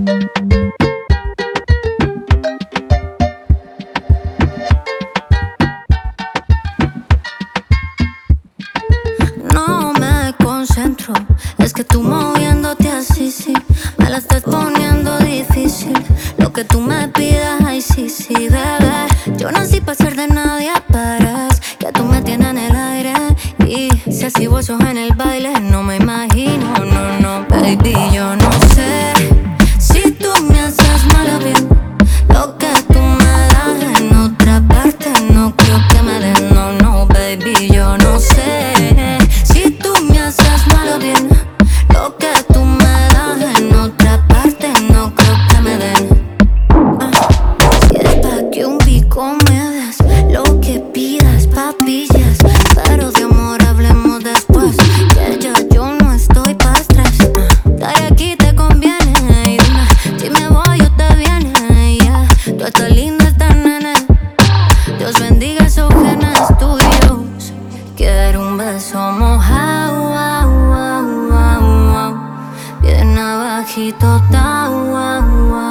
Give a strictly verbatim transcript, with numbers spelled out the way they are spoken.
No me concentro, es que tú moviéndote así, sí, me la estás poniendo difícil. Lo que tú me pidas, ay, sí, sí, bebé. Yo nací para ser de nadie, paras, que tú me tienes en el aire. Y si así vos sos en el baile, no me imagino, no, no, baby, yo no sé si tú me haces mal o bien. Lo que tú me das en otra parte, no creo que me den, no, no, baby, yo no sé si tú me haces mal o bien. Lo que tú me das en otra parte, no creo que me den. Ah, si es pa' que un pico me des lo que pidas, papillas, pero de amor hablemos después, que ya yo no estoy pa' estrés. Ah, estar aquí te conviene, y dime, si me voy o te viene, yeah. Tú estás linda, estás nene, Dios bendiga esos genes tuyos. Quiero un beso mojado, au, au, au, au, bien abajito, ta, au, au, au.